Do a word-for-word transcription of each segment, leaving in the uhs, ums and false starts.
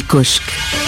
الكشك.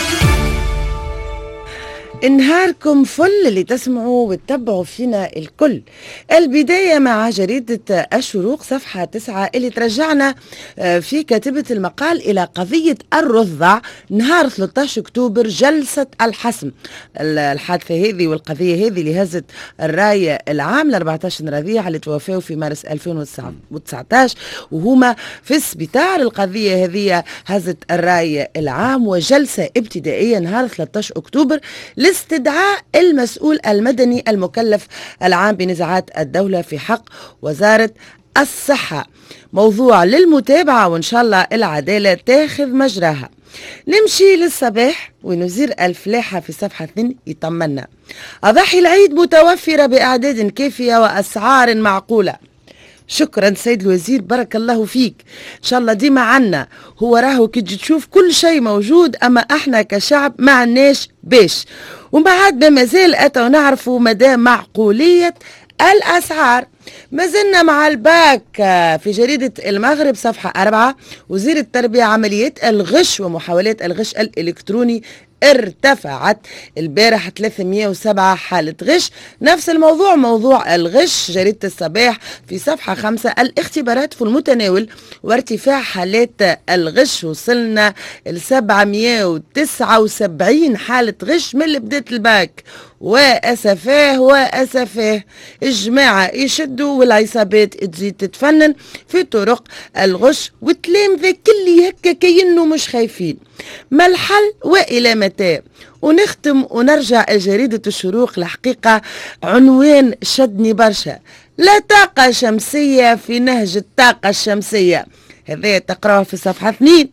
نهاركم فل اللي تسمعوا وتتبعوا فينا الكل. البداية مع جريدة الشروق صفحة تسعة اللي ترجعنا في كاتبة المقال إلى قضية الرضع نهار ثلاثة عشر أكتوبر، جلسة الحسم. الحادثة هذه والقضية هذه اللي هزت الراية العام ل أربعة عشر رضيع اللي توفوا في مارس ألفين وتسعة عشر وهما في السبيطار. القضية هذه هزت الراية العام وجلسة ابتدائية نهار ثلاثة عشر أكتوبر لاستدعاء المسؤول المدني المكلف العام بنزاعات الدولة في حق وزارة الصحة. موضوع للمتابعة وإن شاء الله العدالة تاخذ مجراها. نمشي للصباح ونزير الفلاحة في صفحة اثنين يطمنا: أضاحي العيد متوفرة بأعداد كافية وأسعار معقولة. شكرا سيد الوزير، بارك الله فيك، ان شاء الله ديما عنا. هو راهو كي تشوف كل شيء موجود، اما احنا كشعب ما عناش باش. ومن بعد ما زال اتوا نعرفوا مدى معقولية الاسعار. ما زلنا مع الباك في جريدة المغرب صفحة أربعة. وزير التربية: عمليات الغش ومحاولات الغش الإلكتروني ارتفعت البارح ثلاثمئة وسبعة حالة غش. نفس الموضوع موضوع الغش جريدة الصباح في صفحة خمسة: الاختبارات في المتناول وارتفاع حالات الغش. وصلنا ل سبعمئة وتسعة وسبعين حالة غش من اللي بدات الباك. وأسفاه وأسفاه الجماعة يشدوا والعصابات تزيد تتفنن في طرق الغش، والتلامذة كل هكا كأنه مش خايفين. ما الحل وإلى متى؟ ونختم ونرجع لجريدة الشروق. الحقيقة عنوان شدني برشا: لا طاقة شمسية في نهج الطاقة الشمسية. هذا تقرأه في صفحة اثنين.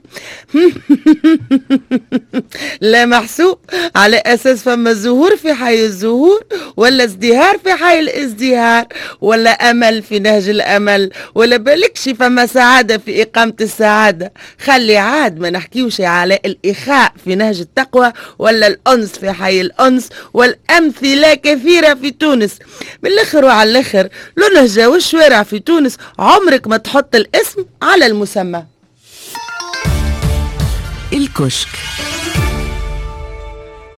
لا محسوب على أساس فما الزهور في حي الزهور، ولا ازدهار في حي الازدهار، ولا أمل في نهج الأمل، ولا بالكش فما سعادة في إقامة السعادة. خلي عاد ما نحكيوش على الإخاء في نهج التقوى، ولا الأنس في حي الأنس، والأمثلة كثيرة في تونس. من الآخر وعلى الآخر لو نهجة والشوارع في تونس عمرك ما تحط الاسم على المسمى. الكشك.